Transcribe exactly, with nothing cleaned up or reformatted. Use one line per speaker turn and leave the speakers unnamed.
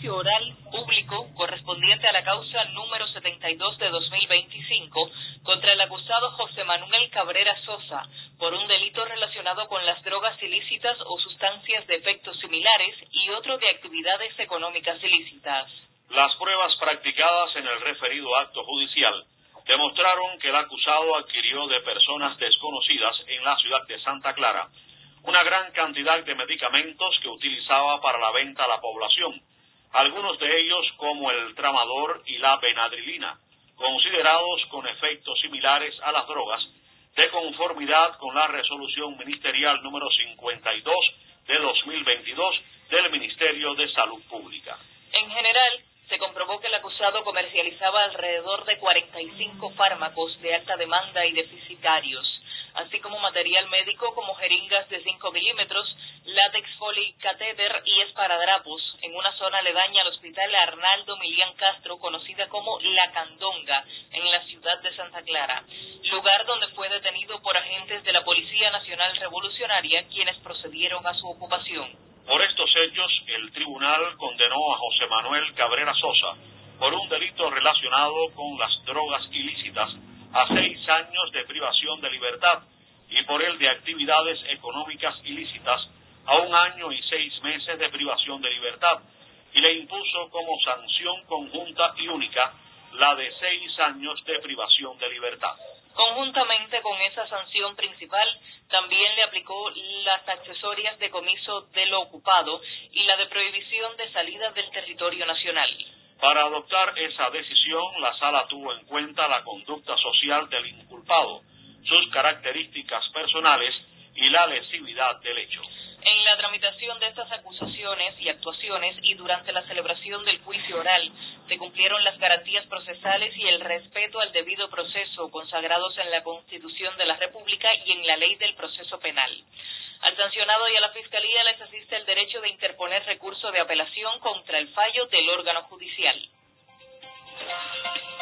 Oral público correspondiente a la causa número setenta y dos de dos mil veinticinco contra el acusado José Manuel Cabrera Sosa por un delito relacionado con las drogas ilícitas o sustancias de efectos similares y otro de actividades económicas ilícitas.
Las pruebas practicadas en el referido acto judicial demostraron que el acusado adquirió de personas desconocidas en la ciudad de Santa Clara una gran cantidad de medicamentos que utilizaba para la venta a la población, algunos de ellos como el tramador y la benadrilina, considerados con efectos similares a las drogas, de conformidad con la resolución ministerial número cincuenta y dos de dos mil veintidós del Ministerio de Salud Pública.
En general, se comprobó que el acusado comercializaba alrededor de cuarenta y cinco fármacos de alta demanda y deficitarios, así como material médico como jeringas de cinco milímetros, látex Foley catéter y esparadrapos en una zona aledaña al hospital Arnaldo Milián Castro, conocida como La Candonga, en la ciudad de Santa Clara, lugar donde fue detenido por agentes de la Policía Nacional Revolucionaria, quienes procedieron a su ocupación.
Por estos hechos, el tribunal condenó a José Manuel Cabrera Sosa por un delito relacionado con las drogas ilícitas a seis años de privación de libertad y por el de actividades económicas ilícitas a un año y seis meses de privación de libertad, y le impuso como sanción conjunta y única la de seis años de privación de libertad.
Conjuntamente con esa sanción principal, también le aplicó las accesorias de comiso de lo ocupado y la de prohibición de salida del territorio nacional.
Para adoptar esa decisión, la Sala tuvo en cuenta la conducta social del inculpado, sus características personales y la lesividad del hecho.
En la tramitación de estas acusaciones y actuaciones y durante la celebración del juicio oral, se cumplieron las garantías procesales y el respeto al debido proceso consagrados en la Constitución de la República y en la Ley del Proceso Penal. Al sancionado y a la Fiscalía les asiste el derecho de interponer recurso de apelación contra el fallo del órgano judicial.